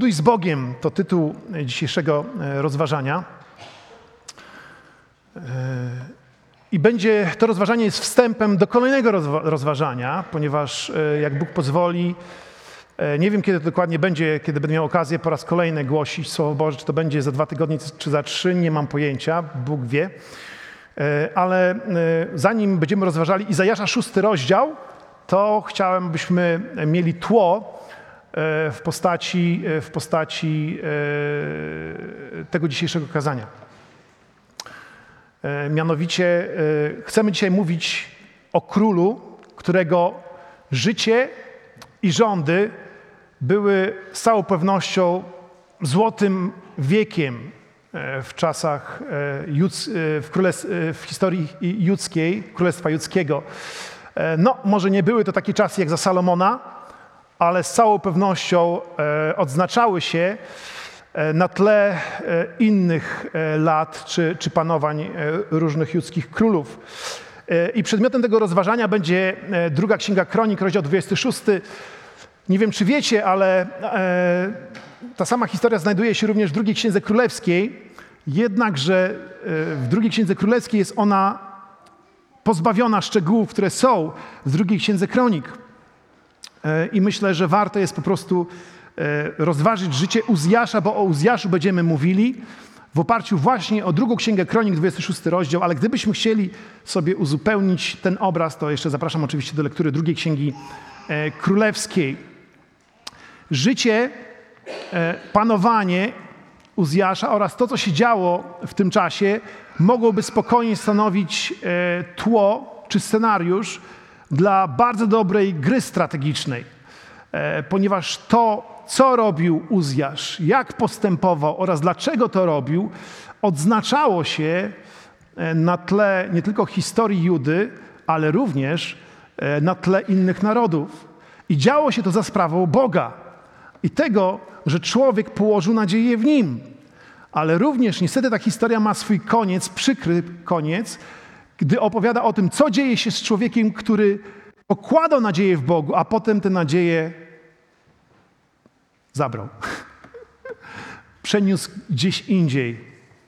Zbuduj z Bogiem to tytuł dzisiejszego rozważania. I to rozważanie jest wstępem do kolejnego rozważania, ponieważ jak Bóg pozwoli, nie wiem kiedy to dokładnie będzie, kiedy będę miał okazję po raz kolejny głosić Słowo Boże, czy to będzie za 2 tygodnie, czy za 3, nie mam pojęcia, Bóg wie. Ale zanim będziemy rozważali Izajasza 6 rozdział, to chciałem, byśmy mieli tło w postaci tego dzisiejszego kazania. Mianowicie chcemy dzisiaj mówić o królu, którego życie i rządy były z całą pewnością złotym wiekiem w czasach, w historii judzkiej, Królestwa Judzkiego. No, może nie były to takie czasy jak za Salomona, ale z całą pewnością odznaczały się na tle innych lat czy panowań różnych judzkich królów. I przedmiotem tego rozważania będzie 2 Księga Kronik, rozdział 26. Nie wiem, czy wiecie, ale ta sama historia znajduje się również w 2 Księdze Królewskiej, jednakże w 2 Księdze Królewskiej jest ona pozbawiona szczegółów, które są w 2 Księdze Kronik. I myślę, że warto jest po prostu rozważyć życie Uzjasza, bo o Uzjaszu będziemy mówili w oparciu właśnie o 2 Księgę Kronik, 26 rozdział, ale gdybyśmy chcieli sobie uzupełnić ten obraz, to jeszcze zapraszam oczywiście do lektury 2 Księgi Królewskiej. Życie, panowanie Uzjasza oraz to, co się działo w tym czasie, mogłoby spokojnie stanowić tło czy scenariusz dla bardzo dobrej gry strategicznej, ponieważ to, co robił Uzjasz, jak postępował oraz dlaczego to robił, odznaczało się na tle nie tylko historii Judy, ale również na tle innych narodów. I działo się to za sprawą Boga i tego, że człowiek położył nadzieję w Nim. Ale również niestety ta historia ma swój koniec, przykry koniec, gdy opowiada o tym, co dzieje się z człowiekiem, który pokładał nadzieję w Bogu, a potem tę nadzieję zabrał. Przeniósł gdzieś indziej.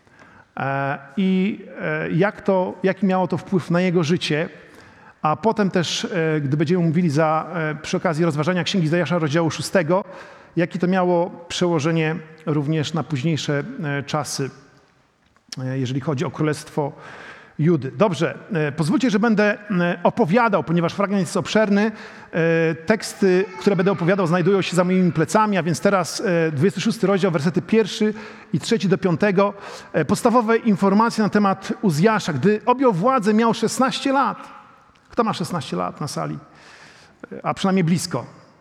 I jaki miało to wpływ na jego życie. A potem też, gdy będziemy mówili przy okazji rozważania Księgi Izajasza rozdziału 6, jakie to miało przełożenie również na późniejsze czasy, jeżeli chodzi o Królestwo Judy. Dobrze, pozwólcie, że będę opowiadał, ponieważ fragment jest obszerny. Teksty, które będę opowiadał, znajdują się za moimi plecami, a więc teraz 26 rozdział, wersety 1 i 3 do 5. Podstawowe informacje na temat Uzjasza. Gdy objął władzę, miał 16 lat. Kto ma 16 lat na sali? A przynajmniej blisko.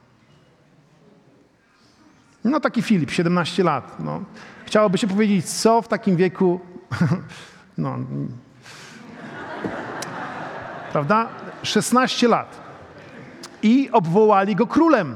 No taki Filip, 17 lat. No. Chciałoby się powiedzieć, co w takim wieku... no... Prawda? 16 lat. I obwołali go królem.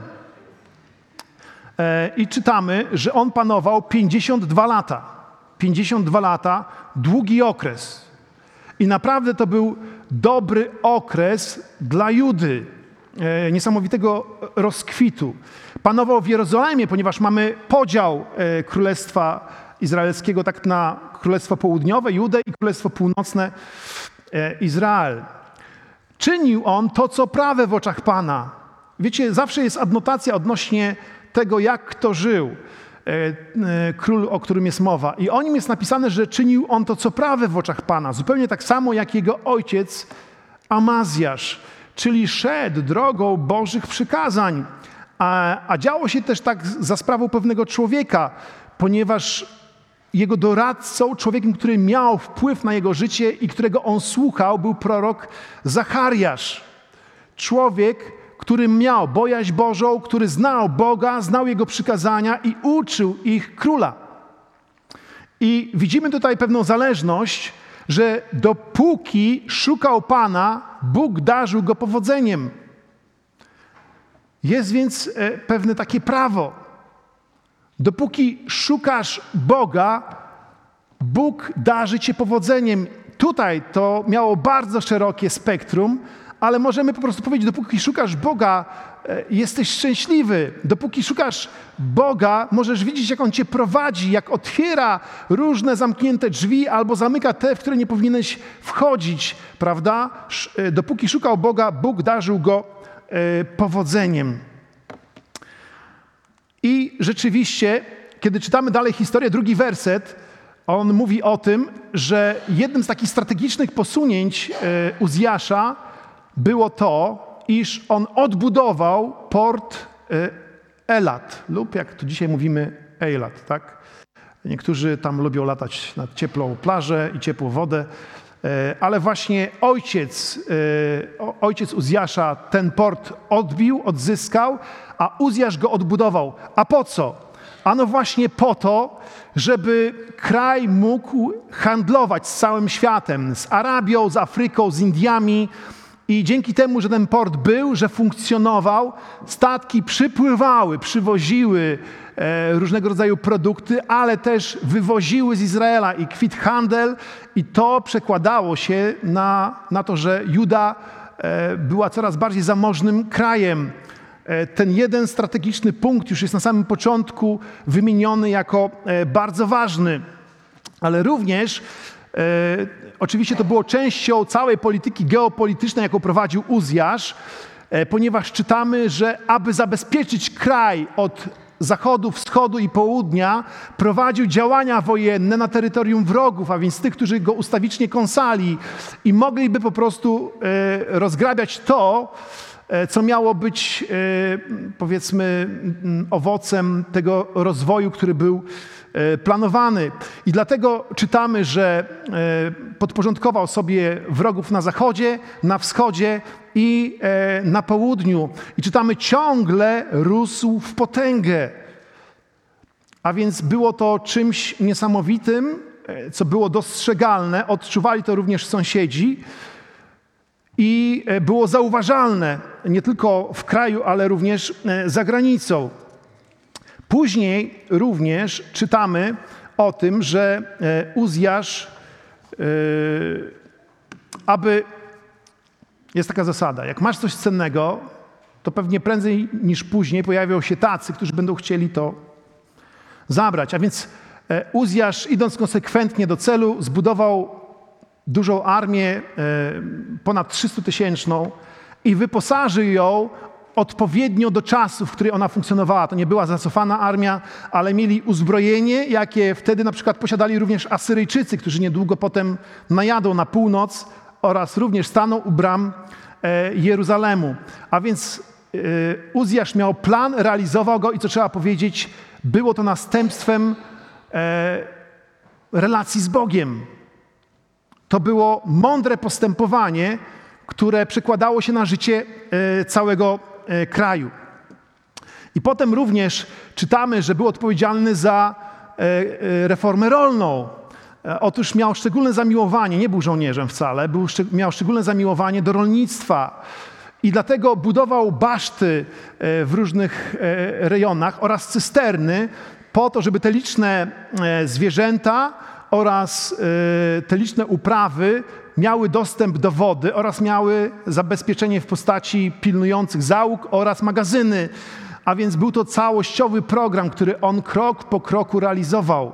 I czytamy, że on panował 52 lata. 52 lata, długi okres. I naprawdę to był dobry okres dla Judy. Niesamowitego rozkwitu. Panował w Jerozolimie, ponieważ mamy podział Królestwa Izraelskiego tak na Królestwo Południowe, Judę i Królestwo Północne, Izrael. Czynił on to, co prawe w oczach Pana. Wiecie, zawsze jest adnotacja odnośnie tego, jak kto żył, król, o którym jest mowa. I o nim jest napisane, że czynił on to, co prawe w oczach Pana. Zupełnie tak samo, jak jego ojciec Amazjasz. Czyli szedł drogą Bożych przykazań. A działo się też tak za sprawą pewnego człowieka, ponieważ jego doradcą, człowiekiem, który miał wpływ na jego życie i którego on słuchał, był prorok Zachariasz. Człowiek, który miał bojaźń Bożą, który znał Boga, znał Jego przykazania i uczył ich króla. I widzimy tutaj pewną zależność, że dopóki szukał Pana, Bóg darzył go powodzeniem. Jest więc pewne takie prawo. Dopóki szukasz Boga, Bóg darzy cię powodzeniem. Tutaj to miało bardzo szerokie spektrum, ale możemy po prostu powiedzieć, dopóki szukasz Boga jesteś szczęśliwy. Dopóki szukasz Boga, możesz widzieć, jak On cię prowadzi, jak otwiera różne zamknięte drzwi albo zamyka te, w które nie powinieneś wchodzić, prawda? Dopóki szukał Boga, Bóg darzył go powodzeniem. I rzeczywiście, kiedy czytamy dalej historię, 2 werset, on mówi o tym, że jednym z takich strategicznych posunięć Uzjasza było to, iż on odbudował port Elat, lub jak tu dzisiaj mówimy Eilat, tak? Niektórzy tam lubią latać na cieplą plażę i ciepłą wodę, ale właśnie ojciec Uzjasza ten port odzyskał, a Uzjasz go odbudował. A po co? Ano właśnie po to, żeby kraj mógł handlować z całym światem, z Arabią, z Afryką, z Indiami. I dzięki temu, że ten port był, że funkcjonował, statki przypływały, przywoziły różnego rodzaju produkty, ale też wywoziły z Izraela i kwitł handel. I to przekładało się na to, że Juda była coraz bardziej zamożnym krajem. Ten jeden strategiczny punkt już jest na samym początku wymieniony jako bardzo ważny, ale również oczywiście to było częścią całej polityki geopolitycznej, jaką prowadził Uzjasz, ponieważ czytamy, że aby zabezpieczyć kraj od zachodu, wschodu i południa, prowadził działania wojenne na terytorium wrogów, a więc tych, którzy go ustawicznie kąsali i mogliby po prostu rozgrabiać to, co miało być, powiedzmy, owocem tego rozwoju, który był planowany. I dlatego czytamy, że podporządkował sobie wrogów na zachodzie, na wschodzie i na południu. I czytamy, ciągle rósł w potęgę. A więc było to czymś niesamowitym, co było dostrzegalne. Odczuwali to również sąsiedzi. I było zauważalne nie tylko w kraju, ale również za granicą. Później również czytamy o tym, że Uzjasz, jest taka zasada, jak masz coś cennego, to pewnie prędzej niż później pojawią się tacy, którzy będą chcieli to zabrać. A więc Uzjasz, idąc konsekwentnie do celu, zbudował dużą armię, ponad 300-tysięczną i wyposażył ją odpowiednio do czasu, w którym ona funkcjonowała. To nie była zacofana armia, ale mieli uzbrojenie, jakie wtedy na przykład posiadali również Asyryjczycy, którzy niedługo potem najadą na północ oraz również staną u bram Jeruzalemu. A więc Uzjasz miał plan, realizował go i co trzeba powiedzieć, było to następstwem relacji z Bogiem. To było mądre postępowanie, które przekładało się na życie całego kraju. I potem również czytamy, że był odpowiedzialny za reformę rolną. Otóż miał szczególne zamiłowanie, nie był żołnierzem wcale, miał szczególne zamiłowanie do rolnictwa. I dlatego budował baszty w różnych rejonach oraz cysterny po to, żeby te liczne zwierzęta oraz te liczne uprawy miały dostęp do wody oraz miały zabezpieczenie w postaci pilnujących załóg oraz magazyny. A więc był to całościowy program, który on krok po kroku realizował.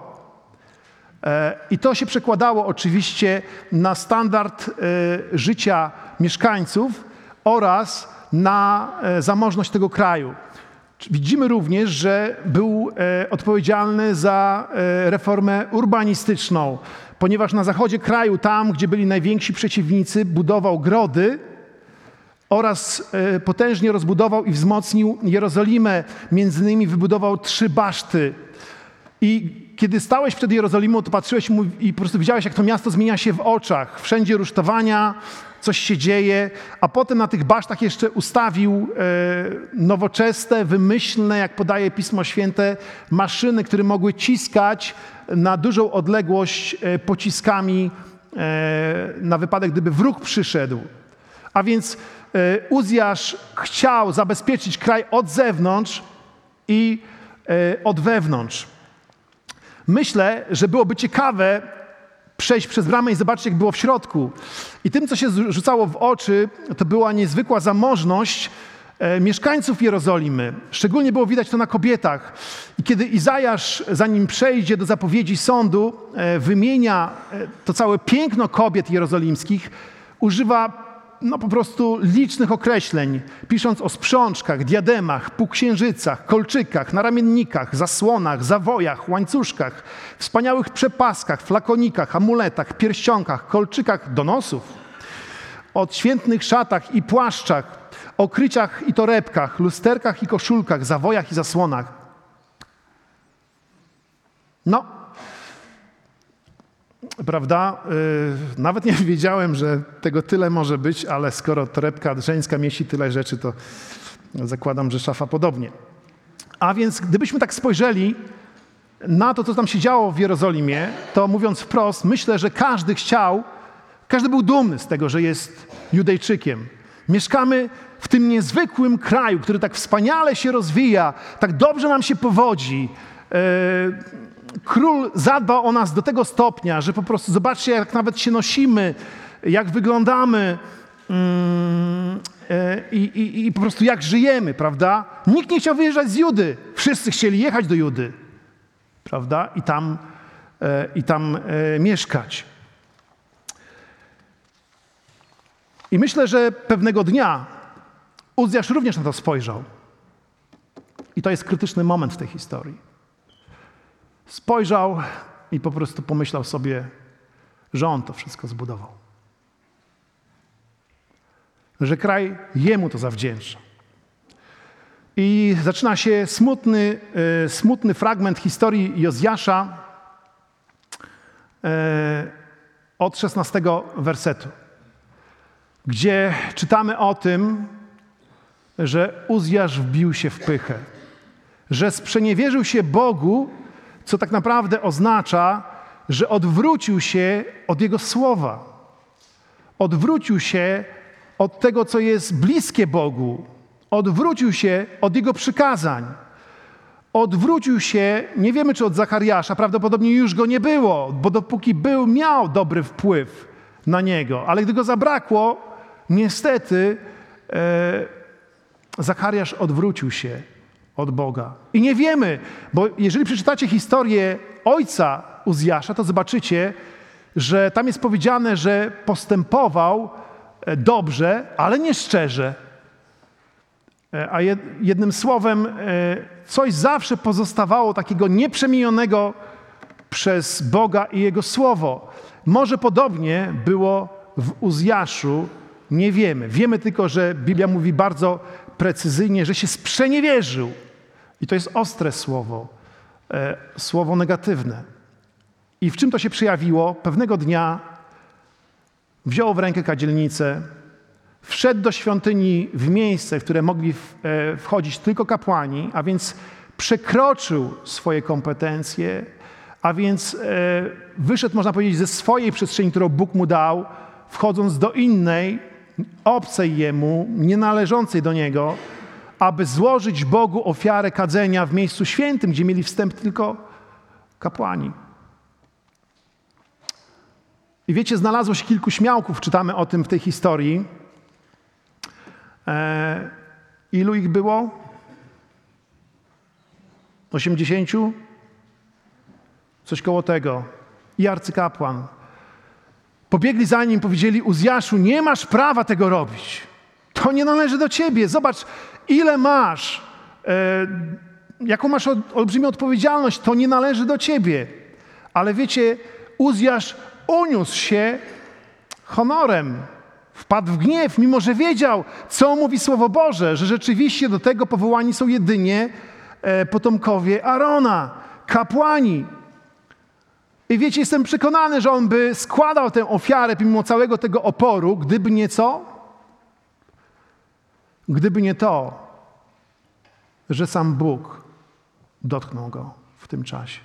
I to się przekładało oczywiście na standard życia mieszkańców oraz na zamożność tego kraju. Widzimy również, że był odpowiedzialny za reformę urbanistyczną, ponieważ na zachodzie kraju, tam gdzie byli najwięksi przeciwnicy, budował grody oraz potężnie rozbudował i wzmocnił Jerozolimę. Między innymi wybudował 3 baszty. I kiedy stałeś przed Jerozolimą, to patrzyłeś i po prostu widziałeś, jak to miasto zmienia się w oczach. Wszędzie rusztowania, coś się dzieje, a potem na tych basztach jeszcze ustawił nowoczesne, wymyślne, jak podaje Pismo Święte, maszyny, które mogły ciskać na dużą odległość pociskami na wypadek, gdyby wróg przyszedł. A więc Uzjasz chciał zabezpieczyć kraj od zewnątrz i od wewnątrz. Myślę, że byłoby ciekawe przejść przez bramę i zobaczyć, jak było w środku. I tym, co się rzucało w oczy, to była niezwykła zamożność mieszkańców Jerozolimy. Szczególnie było widać to na kobietach. I kiedy Izajasz, zanim przejdzie do zapowiedzi sądu, wymienia to całe piękno kobiet jerozolimskich, używa po prostu licznych określeń, pisząc o sprzączkach, diademach, półksiężycach, kolczykach, naramiennikach, zasłonach, zawojach, łańcuszkach, wspaniałych przepaskach, flakonikach, amuletach, pierścionkach, kolczykach do nosów, odświętnych szatach i płaszczach, okryciach i torebkach, lusterkach i koszulkach, zawojach i zasłonach. Prawda? Nawet nie wiedziałem, że tego tyle może być, ale skoro torebka żeńska mieści tyle rzeczy, to zakładam, że szafa podobnie. A więc gdybyśmy tak spojrzeli na to, co tam się działo w Jerozolimie, to mówiąc wprost, myślę, że każdy był dumny z tego, że jest Judejczykiem. Mieszkamy w tym niezwykłym kraju, który tak wspaniale się rozwija, tak dobrze nam się powodzi. Król zadba o nas do tego stopnia, że po prostu zobaczcie, jak nawet się nosimy, jak wyglądamy i po prostu jak żyjemy, prawda? Nikt nie chciał wyjeżdżać z Judy. Wszyscy chcieli jechać do Judy, prawda? I tam mieszkać. I myślę, że pewnego dnia Uzjasz również na to spojrzał. I to jest krytyczny moment w tej historii. Spojrzał i po prostu pomyślał sobie, że on to wszystko zbudował. Że kraj jemu to zawdzięcza. I zaczyna się smutny fragment historii Jozjasza od 16 wersetu, gdzie czytamy o tym, że Uzjasz wbił się w pychę, że sprzeniewierzył się Bogu, co tak naprawdę oznacza, że odwrócił się od Jego słowa. Odwrócił się od tego, co jest bliskie Bogu. Odwrócił się od Jego przykazań. Odwrócił się, nie wiemy czy od Zachariasza, prawdopodobnie już go nie było, bo dopóki był, miał dobry wpływ na niego. Ale gdy go zabrakło, niestety Zachariasz odwrócił się od Boga. I nie wiemy, bo jeżeli przeczytacie historię ojca Uzjasza, to zobaczycie, że tam jest powiedziane, że postępował dobrze, ale nie szczerze. A jednym słowem, coś zawsze pozostawało takiego nieprzemienionego przez Boga i Jego Słowo. Może podobnie było w Uzjaszu, nie wiemy. Wiemy tylko, że Biblia mówi bardzo precyzyjnie, że się sprzeniewierzył. I to jest ostre słowo negatywne. I w czym to się przejawiło? Pewnego dnia wziął w rękę kadzielnicę, wszedł do świątyni w miejsce, w które mogli wchodzić tylko kapłani, a więc przekroczył swoje kompetencje, a więc wyszedł, można powiedzieć, ze swojej przestrzeni, którą Bóg mu dał, wchodząc do innej, obcej jemu, nienależącej do niego, aby złożyć Bogu ofiarę kadzenia w miejscu świętym, gdzie mieli wstęp tylko kapłani. I wiecie, znalazło się kilku śmiałków, czytamy o tym w tej historii. Ilu ich było? 80? Coś koło tego. I arcykapłan. Pobiegli za nim, powiedzieli: Uzjaszu, nie masz prawa tego robić. To nie należy do ciebie. Zobacz, ile masz, jaką masz olbrzymią odpowiedzialność. To nie należy do ciebie. Ale wiecie, Uzjasz uniósł się honorem. Wpadł w gniew, mimo że wiedział, co mówi Słowo Boże, że rzeczywiście do tego powołani są jedynie potomkowie Arona, kapłani. I wiecie, jestem przekonany, że on by składał tę ofiarę pomimo całego tego oporu, gdyby nie co? Gdyby nie to, że sam Bóg dotknął go w tym czasie.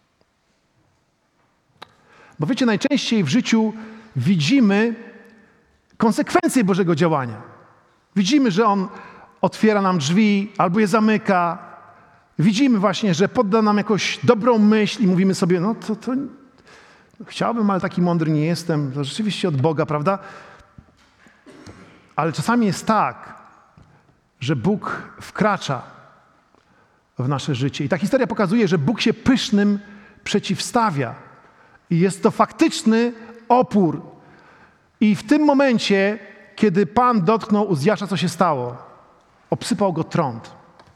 Bo wiecie, najczęściej w życiu widzimy konsekwencje Bożego działania. Widzimy, że On otwiera nam drzwi albo je zamyka. Widzimy właśnie, że podda nam jakąś dobrą myśl i mówimy sobie, no to chciałbym, ale taki mądry nie jestem. To rzeczywiście od Boga, prawda? Ale czasami jest tak, że Bóg wkracza w nasze życie. I ta historia pokazuje, że Bóg się pysznym przeciwstawia. I jest to faktyczny opór. I w tym momencie, kiedy Pan dotknął Uzjasza, co się stało? Obsypał go trąd.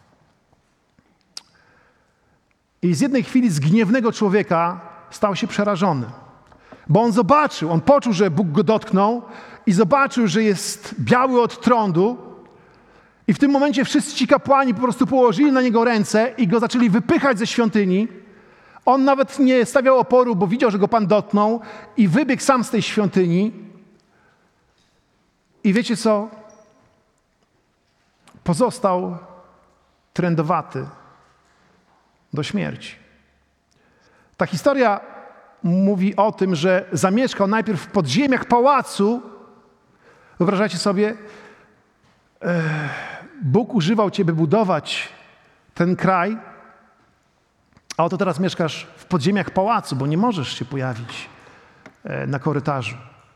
I z jednej chwili z gniewnego człowieka stał się przerażony. Bo on poczuł, że Bóg go dotknął i zobaczył, że jest biały od trądu. I w tym momencie wszyscy ci kapłani po prostu położyli na niego ręce i go zaczęli wypychać ze świątyni. On nawet nie stawiał oporu, bo widział, że go Pan dotknął i wybiegł sam z tej świątyni. I wiecie co? Pozostał trędowaty do śmierci. Ta historia mówi o tym, że zamieszkał najpierw w podziemiach pałacu. Wyobrażacie sobie? Bóg używał cię, by budować ten kraj, a oto teraz mieszkasz w podziemiach pałacu, bo nie możesz się pojawić na korytarzu.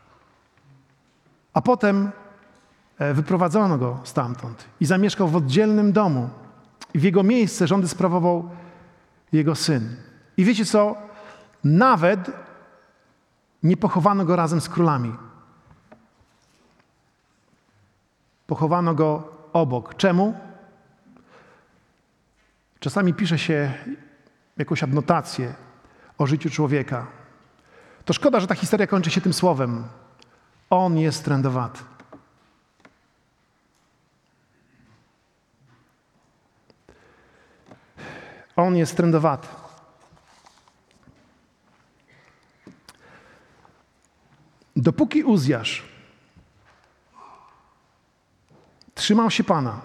A potem wyprowadzono go stamtąd i zamieszkał w oddzielnym domu. I w jego miejsce rządy sprawował jego syn. I wiecie co? Nawet nie pochowano go razem z królami. Pochowano go obok. Czemu? Czasami pisze się jakąś adnotację o życiu człowieka. To szkoda, że ta historia kończy się tym słowem. On jest trędowaty. On jest trędowaty. Dopóki Uzjasz trzymał się Pana,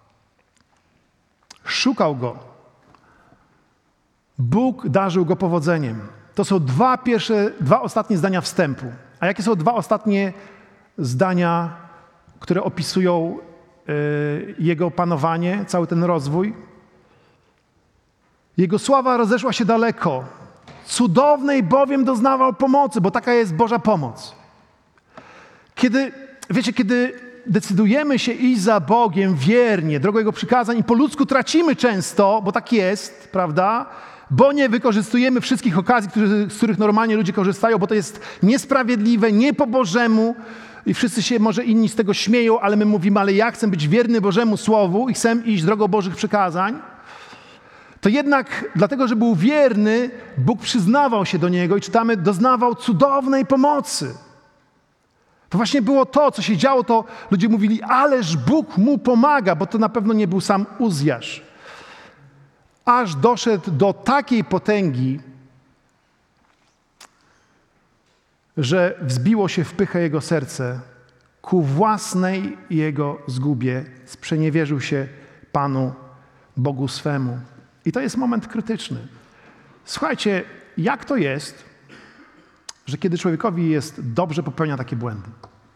szukał Go, Bóg darzył go powodzeniem. To są dwa ostatnie zdania wstępu. A jakie są dwa ostatnie zdania, które opisują jego panowanie, cały ten rozwój? Jego sława rozeszła się daleko. Cudownej bowiem doznawał pomocy, bo taka jest Boża pomoc. Kiedy decydujemy się iść za Bogiem wiernie, drogą Jego przykazań i po ludzku tracimy często, bo tak jest, prawda? Bo nie wykorzystujemy wszystkich okazji, z których normalnie ludzie korzystają, bo to jest niesprawiedliwe, nie po Bożemu i wszyscy się może inni z tego śmieją, ale my mówimy, ale ja chcę być wierny Bożemu Słowu i chcę iść drogą Bożych przykazań. To jednak dlatego, że był wierny, Bóg przyznawał się do niego i czytamy, doznawał cudownej pomocy. To właśnie było to, co się działo, to ludzie mówili, ależ Bóg mu pomaga, bo to na pewno nie był sam Uzjasz. Aż doszedł do takiej potęgi, że wzbiło się w pychę jego serce, ku własnej jego zgubie sprzeniewierzył się Panu, Bogu swemu. I to jest moment krytyczny. Słuchajcie, jak to jest, że kiedy człowiekowi jest dobrze, popełnia takie błędy?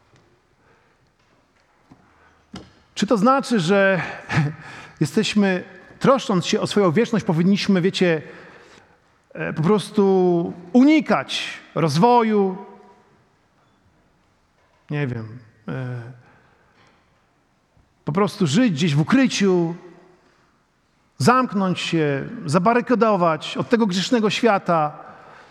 Czy to znaczy, że jesteśmy, troszcząc się o swoją wieczność, powinniśmy, po prostu unikać rozwoju, po prostu żyć gdzieś w ukryciu, zamknąć się, zabarykadować od tego grzesznego świata?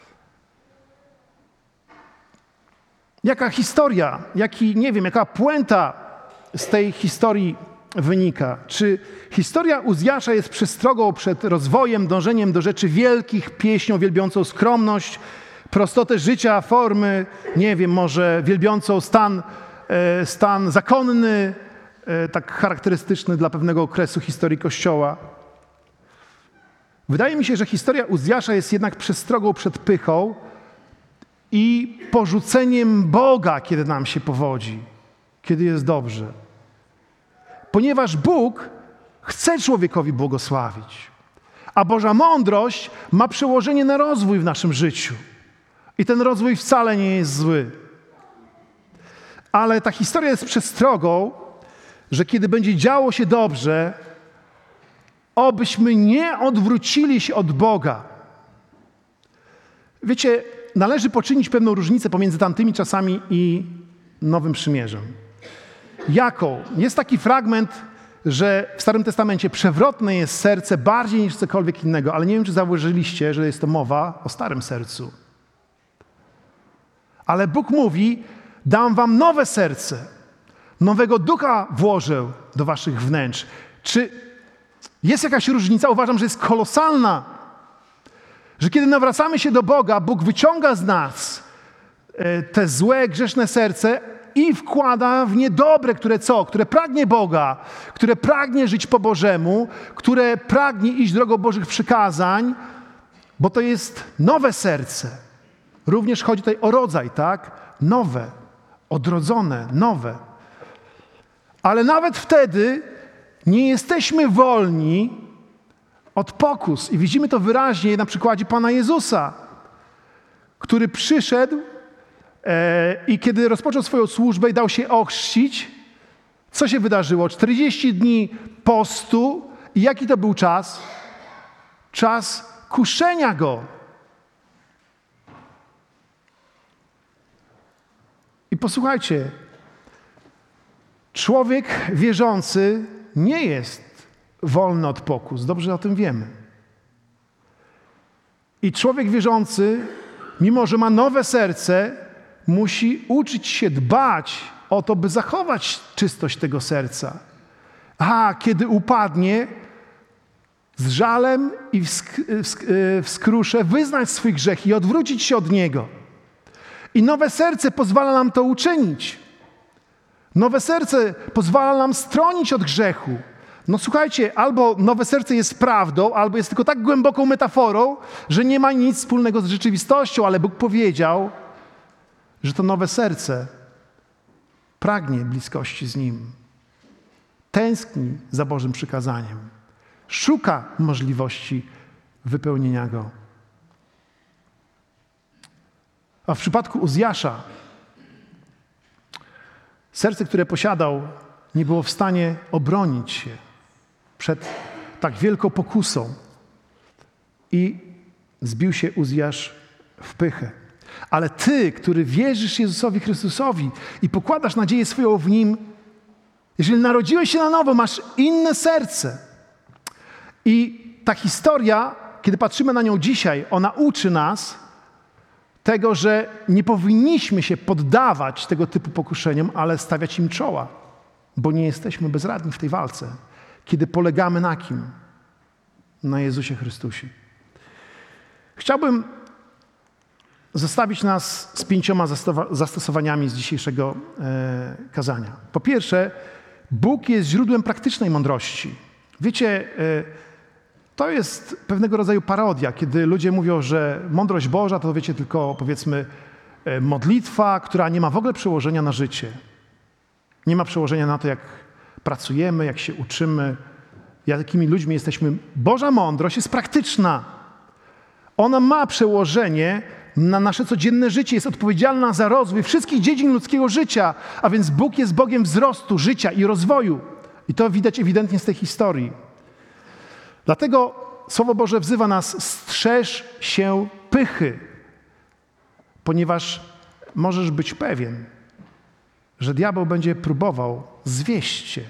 Jaka historia, jaka puenta z tej historii wynika? Czy historia Uzjasza jest przestrogą przed rozwojem, dążeniem do rzeczy wielkich, pieśnią wielbiącą skromność, prostotę życia, formy, może wielbiącą stan zakonny, tak charakterystyczny dla pewnego okresu historii Kościoła? Wydaje mi się, że historia Uzjasza jest jednak przestrogą przed pychą i porzuceniem Boga, kiedy nam się powodzi, kiedy jest dobrze. Ponieważ Bóg chce człowiekowi błogosławić, a Boża mądrość ma przełożenie na rozwój w naszym życiu. I ten rozwój wcale nie jest zły. Ale ta historia jest przestrogą, że kiedy będzie działo się dobrze, obyśmy nie odwrócili się od Boga. Wiecie, należy poczynić pewną różnicę pomiędzy tamtymi czasami i Nowym Przymierzem. Jaką? Jest taki fragment że w Starym Testamencie przewrotne jest serce bardziej niż cokolwiek innego, ale nie wiem, czy zauważyliście, że jest to mowa o starym sercu. Ale Bóg mówi, dam wam nowe serce, nowego ducha włożę do waszych wnętrz. Czy jest jakaś różnica? Uważam, że jest kolosalna. Że kiedy nawracamy się do Boga, Bóg wyciąga z nas te złe, grzeszne serce i wkłada w nie dobre, które pragnie Boga, które pragnie żyć po Bożemu, które pragnie iść drogą Bożych przykazań, bo to jest nowe serce. Również chodzi tutaj o rodzaj, tak? Nowe, odrodzone, nowe. Ale nawet wtedy nie jesteśmy wolni od pokus. I widzimy to wyraźnie na przykładzie Pana Jezusa, który przyszedł i kiedy rozpoczął swoją służbę i dał się ochrzcić, co się wydarzyło? 40 dni postu i jaki to był czas? Czas kuszenia Go. I posłuchajcie, człowiek wierzący nie jest wolny od pokus. Dobrze o tym wiemy. I człowiek wierzący, mimo że ma nowe serce, musi uczyć się dbać o to, by zachować czystość tego serca. A kiedy upadnie, z żalem i w skrusze wyznać swój grzech i odwrócić się od niego. I nowe serce pozwala nam to uczynić. Nowe serce pozwala nam stronić od grzechu. No słuchajcie, albo nowe serce jest prawdą, albo jest tylko tak głęboką metaforą, że nie ma nic wspólnego z rzeczywistością, ale Bóg powiedział, że to nowe serce pragnie bliskości z Nim. Tęskni za Bożym przykazaniem. Szuka możliwości wypełnienia Go. A w przypadku Uzjasza serce, które posiadał, nie było w stanie obronić się przed tak wielką pokusą i zbił się Uzjasz w pychę. Ale ty, który wierzysz Jezusowi Chrystusowi i pokładasz nadzieję swoją w Nim, jeżeli narodziłeś się na nowo, masz inne serce. I ta historia, kiedy patrzymy na nią dzisiaj, ona uczy nas tego, że nie powinniśmy się poddawać tego typu pokuszeniom, ale stawiać im czoła, bo nie jesteśmy bezradni w tej walce, kiedy polegamy na kim? Na Jezusie Chrystusie. Chciałbym zostawić nas z 5 zastosowaniami z dzisiejszego kazania. Po pierwsze, Bóg jest źródłem praktycznej mądrości. Wiecie, to jest pewnego rodzaju parodia, kiedy ludzie mówią, że mądrość Boża to wiecie tylko powiedzmy modlitwa, która nie ma w ogóle przełożenia na życie. Nie ma przełożenia na to, jak pracujemy, jak się uczymy, jakimi ludźmi jesteśmy. Boża mądrość jest praktyczna. Ona ma przełożenie na nasze codzienne życie, jest odpowiedzialna za rozwój wszystkich dziedzin ludzkiego życia, a więc Bóg jest Bogiem wzrostu, życia i rozwoju. I to widać ewidentnie z tej historii. Dlatego Słowo Boże wzywa nas: strzeż się pychy, ponieważ możesz być pewien, że diabeł będzie próbował zwieść cię.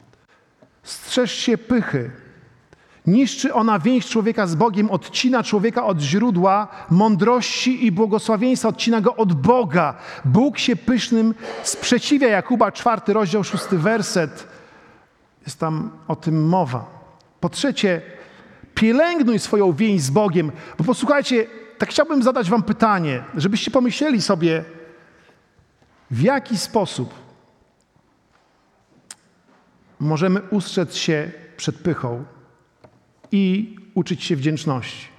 Strzeż się pychy. Niszczy ona więź człowieka z Bogiem, odcina człowieka od źródła mądrości i błogosławieństwa, odcina go od Boga. Bóg się pysznym sprzeciwia. Jakuba 4 rozdział 6 werset. Jest tam o tym mowa. Po trzecie, pielęgnuj swoją więź z Bogiem. Bo posłuchajcie, tak chciałbym zadać wam pytanie, żebyście pomyśleli sobie, w jaki sposób możemy ustrzec się przed pychą i uczyć się wdzięczności.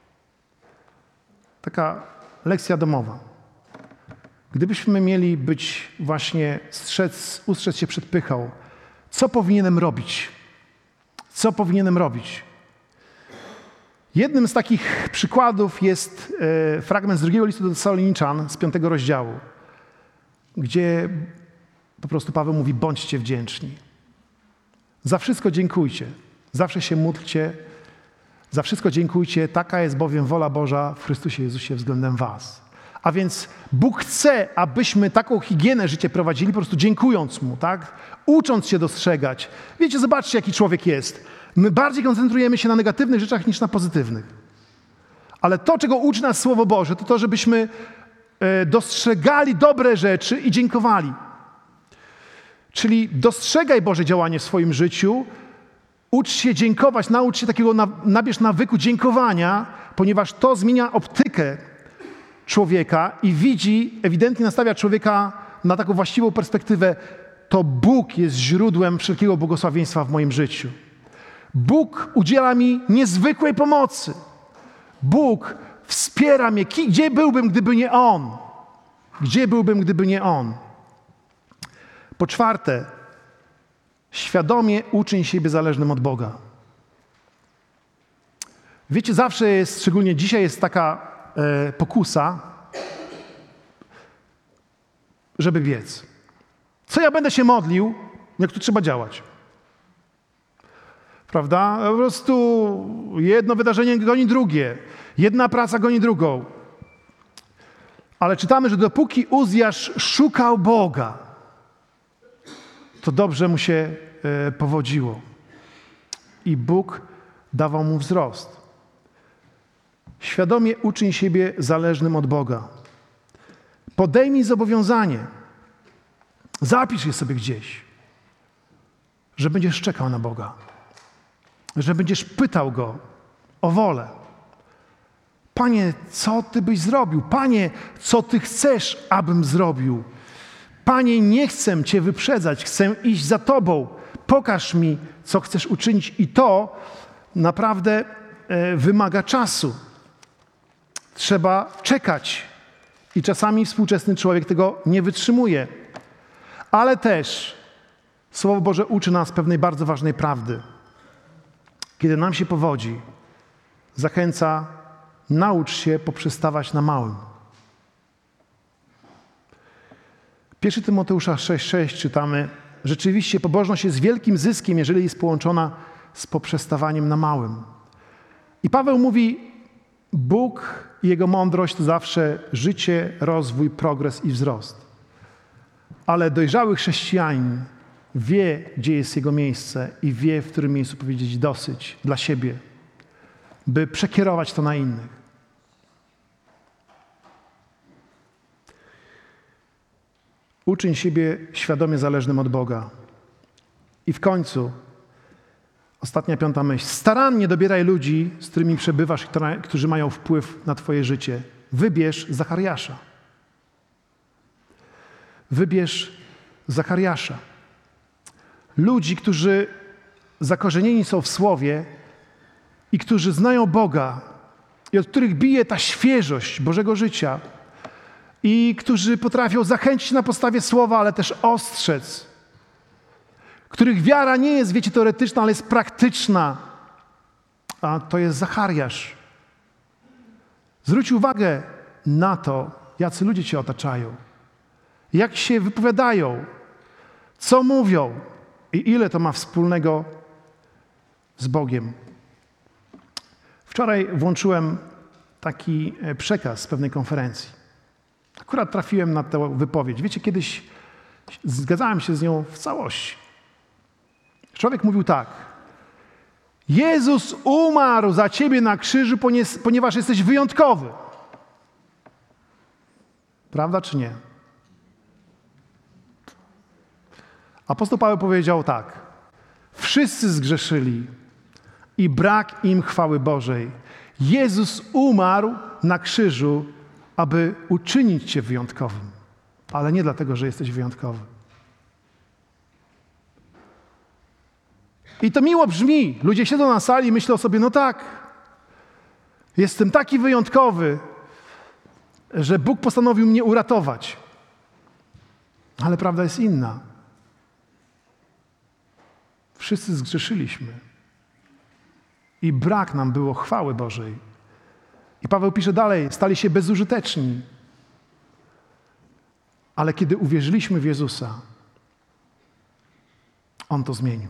Taka lekcja domowa. Gdybyśmy mieli być właśnie ustrzec się przed pychą, co powinienem robić? Co powinienem robić? Jednym z takich przykładów jest fragment z 2 listu do Tesaloniczan z 5 rozdziału, gdzie po prostu Paweł mówi: bądźcie wdzięczni. Za wszystko dziękujcie. Zawsze się módlcie. Za wszystko dziękujcie. Taka jest bowiem wola Boża w Chrystusie Jezusie względem was. A więc Bóg chce, abyśmy taką higienę życia prowadzili, po prostu dziękując Mu, tak? Ucząc się dostrzegać. Wiecie, zobaczcie, jaki człowiek jest. My bardziej koncentrujemy się na negatywnych rzeczach niż na pozytywnych. Ale to, czego uczy nas Słowo Boże, to to, żebyśmy dostrzegali dobre rzeczy i dziękowali. Czyli dostrzegaj Boże działanie w swoim życiu, ucz się dziękować, naucz się takiego, nabierz nawyku dziękowania, ponieważ to zmienia optykę człowieka i widzi, ewidentnie nastawia człowieka na taką właściwą perspektywę. To Bóg jest źródłem wszelkiego błogosławieństwa w moim życiu. Bóg udziela mi niezwykłej pomocy. Bóg wspiera mnie. Gdzie byłbym, gdyby nie On? Gdzie byłbym, gdyby nie On? Po czwarte, świadomie uczyń siebie zależnym od Boga. Wiecie, zawsze jest, szczególnie dzisiaj jest taka pokusa, żeby biec. Co ja będę się modlił, jak tu trzeba działać? Prawda? Po prostu jedno wydarzenie goni drugie. Jedna praca goni drugą. Ale czytamy, że dopóki Uzjasz szukał Boga, to dobrze mu się powodziło. I Bóg dawał mu wzrost. Świadomie uczyń siebie zależnym od Boga. Podejmij zobowiązanie. Zapisz je sobie gdzieś, że będziesz czekał na Boga. Że będziesz pytał Go o wolę. Panie, co Ty byś zrobił? Panie, co Ty chcesz, abym zrobił? Panie, nie chcę Cię wyprzedzać, chcę iść za Tobą. Pokaż mi, co chcesz uczynić. I to naprawdę wymaga czasu. Trzeba czekać. I czasami współczesny człowiek tego nie wytrzymuje. Ale też Słowo Boże uczy nas pewnej bardzo ważnej prawdy. Kiedy nam się powodzi, zachęca, naucz się poprzestawać na małym. 1 Tymoteusza 6,6 czytamy: rzeczywiście pobożność jest wielkim zyskiem, jeżeli jest połączona z poprzestawaniem na małym. I Paweł mówi, Bóg i Jego mądrość to zawsze życie, rozwój, progres i wzrost. Ale dojrzały chrześcijanin wie, gdzie jest jego miejsce i wie, w którym miejscu powiedzieć dosyć dla siebie, by przekierować to na innych. Uczyń siebie świadomie zależnym od Boga. I w końcu, ostatnia, 5. myśl. Starannie dobieraj ludzi, z którymi przebywasz, którzy mają wpływ na twoje życie. Wybierz Zachariasza. Wybierz Zachariasza. Ludzi, którzy zakorzenieni są w Słowie i którzy znają Boga i od których bije ta świeżość Bożego życia i którzy potrafią zachęcić na podstawie Słowa, ale też ostrzec. Których wiara nie jest, wiecie, teoretyczna, ale jest praktyczna. A to jest Zachariasz. Zwróć uwagę na to, jacy ludzie cię otaczają. Jak się wypowiadają, co mówią i ile to ma wspólnego z Bogiem. Wczoraj włączyłem taki przekaz z pewnej konferencji. Akurat trafiłem na tę wypowiedź. Wiecie, kiedyś zgadzałem się z nią w całości. Człowiek mówił tak: Jezus umarł za ciebie na krzyżu, ponieważ jesteś wyjątkowy. Prawda czy nie? Apostoł Paweł powiedział tak: wszyscy zgrzeszyli i brak im chwały Bożej. Jezus umarł na krzyżu, aby uczynić cię wyjątkowym, ale nie dlatego, że jesteś wyjątkowy. I to miło brzmi. Ludzie siedzą na sali i myślą sobie, no tak, jestem taki wyjątkowy, że Bóg postanowił mnie uratować. Ale prawda jest inna. Wszyscy zgrzeszyliśmy. I brak nam było chwały Bożej. I Paweł pisze dalej, stali się bezużyteczni. Ale kiedy uwierzyliśmy w Jezusa, On to zmienił.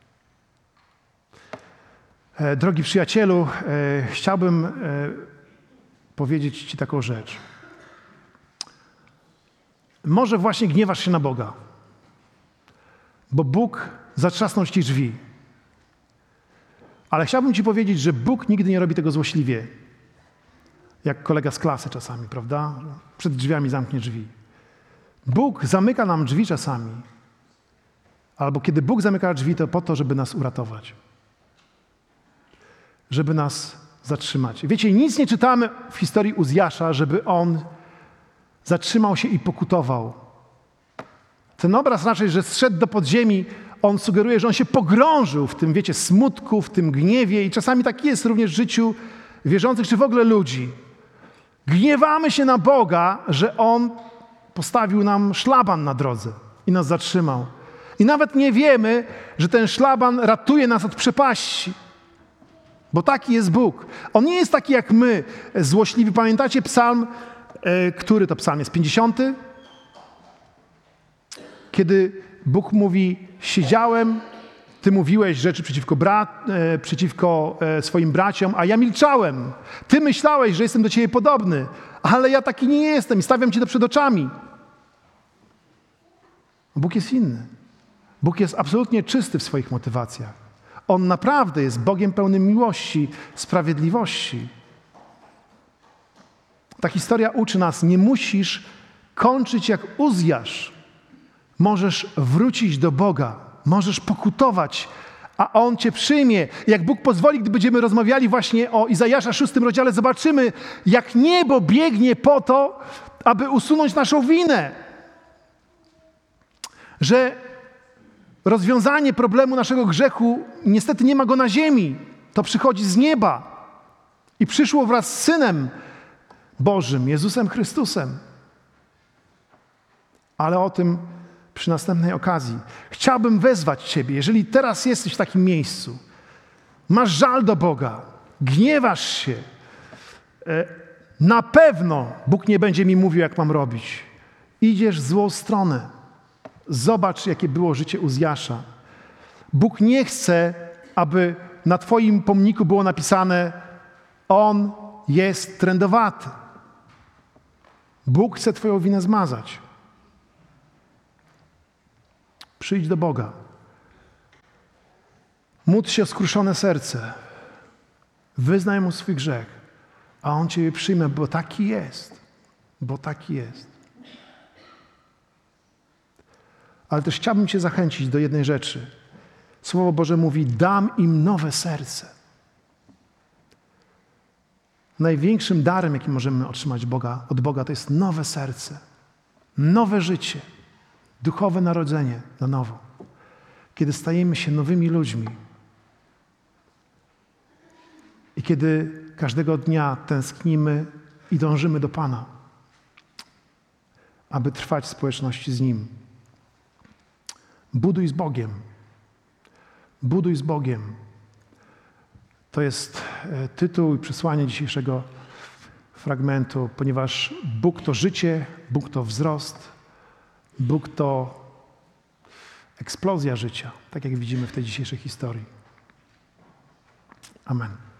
Drogi przyjacielu, chciałbym powiedzieć ci taką rzecz. może właśnie gniewasz się na Boga, bo Bóg zatrzasnął ci drzwi. Ale chciałbym ci powiedzieć, że Bóg nigdy nie robi tego złośliwie. Jak kolega z klasy czasami, prawda? Przed drzwiami zamknie drzwi. Bóg zamyka nam drzwi czasami. Albo kiedy Bóg zamyka drzwi, to po to, żeby nas uratować. Żeby nas zatrzymać. Wiecie, nic nie czytamy w historii Uzjasza, żeby on zatrzymał się i pokutował. Ten obraz raczej, że zszedł do podziemi, on sugeruje, że on się pogrążył w tym, wiecie, smutku, w tym gniewie i czasami tak jest również w życiu wierzących, czy w ogóle ludzi. Gniewamy się na Boga, że On postawił nam szlaban na drodze i nas zatrzymał. I nawet nie wiemy, że ten szlaban ratuje nas od przepaści. Bo taki jest Bóg. On nie jest taki jak my, złośliwy. Pamiętacie psalm, który to psalm jest? 50? Kiedy Bóg mówi, siedziałem, Ty mówiłeś rzeczy przeciwko swoim braciom, a ja milczałem. Ty myślałeś, że jestem do Ciebie podobny, ale ja taki nie jestem i stawiam Cię to przed oczami. Bóg jest inny. Bóg jest absolutnie czysty w swoich motywacjach. On naprawdę jest Bogiem pełnym miłości, sprawiedliwości. Ta historia uczy nas, nie musisz kończyć jak Uzjasz. Możesz wrócić do Boga, możesz pokutować, a On Cię przyjmie. Jak Bóg pozwoli, gdy będziemy rozmawiali właśnie o Izajasza 6 rozdziale, zobaczymy, jak niebo biegnie po to, aby usunąć naszą winę. Że rozwiązanie problemu naszego grzechu, niestety nie ma go na ziemi. To przychodzi z nieba i przyszło wraz z Synem Bożym, Jezusem Chrystusem. Ale o tym przy następnej okazji. Chciałbym wezwać Ciebie, jeżeli teraz jesteś w takim miejscu, masz żal do Boga, gniewasz się, na pewno Bóg nie będzie mi mówił, jak mam robić. Idziesz w złą stronę. Zobacz, jakie było życie Uzjasza. Bóg nie chce, aby na Twoim pomniku było napisane, on jest trędowaty. Bóg chce Twoją winę zmazać. Przyjdź do Boga. Módl się o skruszone serce. Wyznaj Mu swój grzech, a On Ciebie przyjmie, bo taki jest. Bo taki jest. Ale też chciałbym Cię zachęcić do jednej rzeczy. Słowo Boże mówi, dam im nowe serce. Największym darem, jaki możemy otrzymać od Boga, to jest nowe serce. Nowe życie. Duchowe narodzenie na nowo. Kiedy stajemy się nowymi ludźmi i kiedy każdego dnia tęsknimy i dążymy do Pana, aby trwać w społeczności z Nim. Buduj z Bogiem. Buduj z Bogiem. To jest tytuł i przesłanie dzisiejszego fragmentu, ponieważ Bóg to życie, Bóg to wzrost, Bóg to eksplozja życia, tak jak widzimy w tej dzisiejszej historii. Amen.